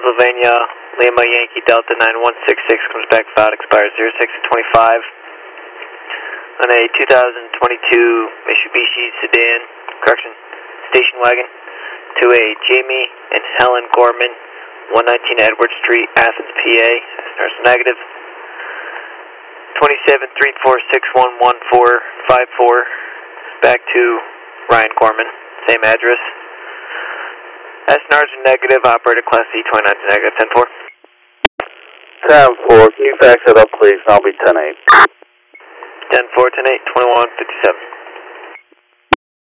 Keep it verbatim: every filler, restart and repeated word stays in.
Pennsylvania, Lima Yankee Delta nine one six six comes back valid, expires zero six twenty-five. On a two thousand twenty-two Mitsubishi sedan, correction, station wagon, to a Jamie and Helen Gorman, one nineteen Edward Street, Athens, P A. There's negative. twenty-seven three four six one one four five four. Back to Ryan Gorman, same address. S N Rs are negative, operator class C twenty-nine to negative, ten four. ten four, can you fax that up please? I'll be ten eight. ten four, ten eight, twenty-one fifty-seven.